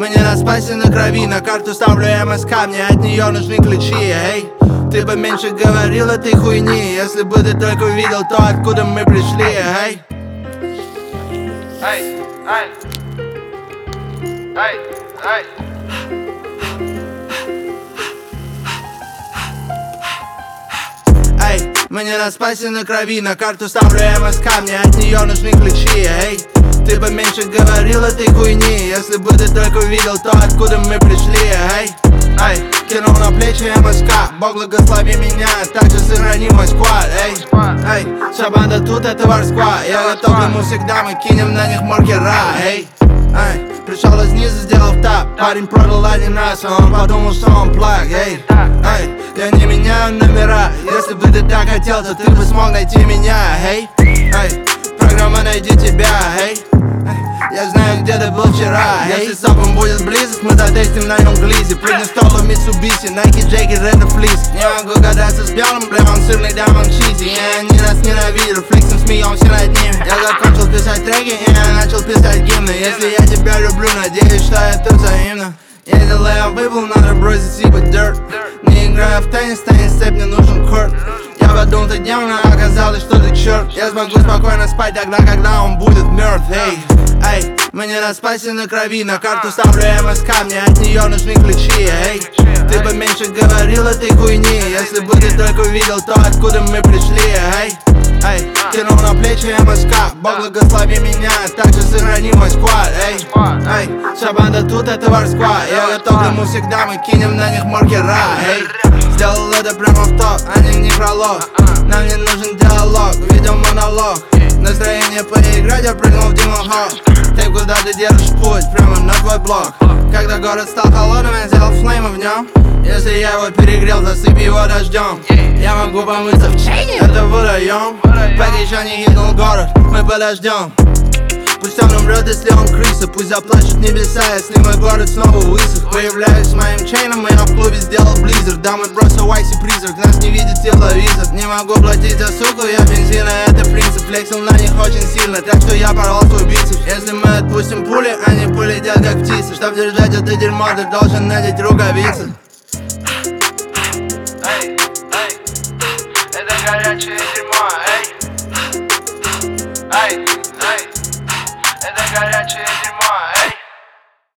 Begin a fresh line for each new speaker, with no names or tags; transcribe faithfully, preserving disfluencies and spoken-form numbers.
мы не распасся на крови, на карту ставлю МСК, мне от нее нужны ключи, эй. Ты бы меньше говорил этой хуйни, если бы ты только увидел то, откуда мы пришли, эй. Эй, эй, эй, эй. Эй, мы не распасся на крови, на карту ставлю МСК, мне от нее нужны ключи, эй. Ты бы меньше говорил этой хуйни, если бы ты только увидел то, откуда мы пришли, эй. Эй, кинул на плечи МСК, Бог благослови меня, также сохрани мой сквад, эй. Эй, вся банда тут это варсква, я готов к нему всегда, мы кинем на них маркера, эй. Эй, пришел снизу, сделал тап, парень продал один раз, а он подумал, что он плаг, эй. Эй, я не меняю номера, если бы ты так хотел, то ты бы смог найти меня, эй. Эй, программа найди тебя, эй. Я знаю, где ты был вчера, эй. Если сапом будет близость, мы затестим на нем глизи. Прыгнем столу Митсубиси, Nike Джеки, Red Fleece. Не могу гадаться с белым, бля, он сырный, да, он чизи. Они нас ненавидят, фликсом смеемся над ними. Я закончил писать треки, и я начал писать гимны. Если я тебя люблю, надеюсь, что это взаимно. Я делаю выпал, надо бросить типа dirt. Не играю в теннис, теннис цепь, мне нужен корт. Я подумал, ты демон, а оказалось, что ты черт. Я смогу спокойно спать тогда, когда он будет мертв, эй. Эй, мы не распасся на крови, на карту ставлю МСК, мне от нее нужны ключи, эй. Ты бы меньше говорил этой хуйни, если бы ты только увидел то, откуда мы пришли, эй. Эй, кинул на плечи МСК, Бог благослови меня, также сохрани мой сквад, эй. Эй, вся банда тут это варсква, я готов к нему всегда, мы кинем на них маркера, эй. Сделал это прямо в топ, а не некролог. Нам не нужен диалог, видим монолог. Настроение поиграть, я прыгнул в Demon Hall. Ты куда ты держишь путь, прямо на твой блок. Когда город стал холодным, я сделал флеймы в нем. Если я его перегрел, засыпь его дождем. Я могу помыться в чайне, это водоем. Пока еще не гибнул город, мы подождем. Пусть он умрет, если он крыса, пусть заплачут небеса, если мой город снова высох. Появляюсь с моим чейном, и я в клубе сделал близзард. Да, мы бросил Вайси призрак, нас не видит тепловизор. Не могу платить за суку, я бензина, это принцип. Флексил на них очень сильно, так что я порвал свой бицепс. Если мы отпустим пули, они полетят как птицы. Чтоб держать это дерьмо, ты должен надеть рукавицы. Эй, эй, это горячее.